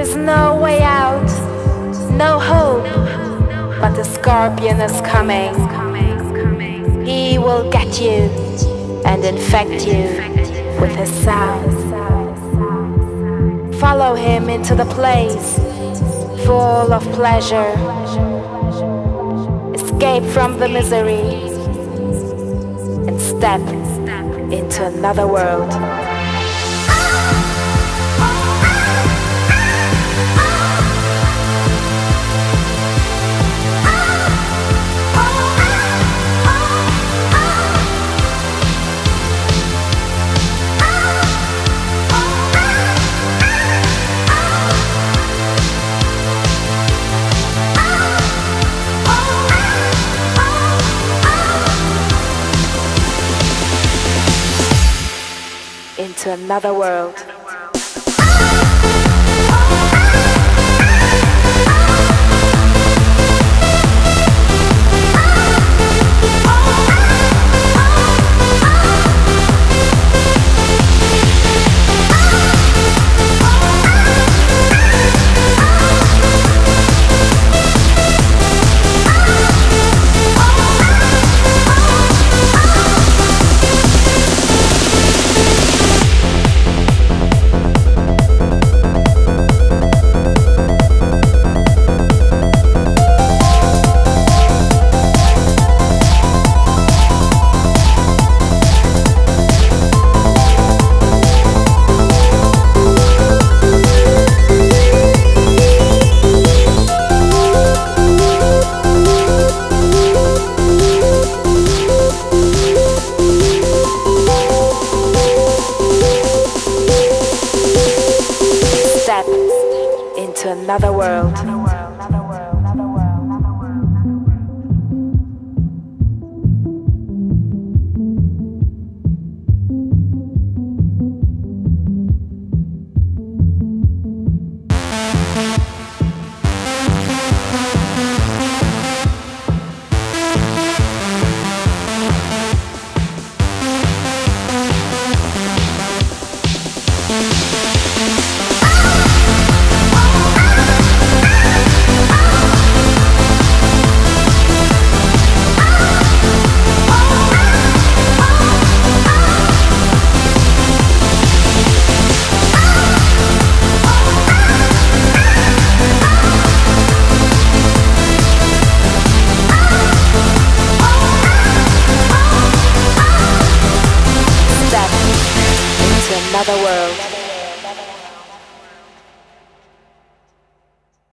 is no way out, no hope, but the scorpion is coming. He will get you and infect you with his sound. Follow him into the place full of pleasure. Escape from the misery and step into another world. Into another world. Into another world.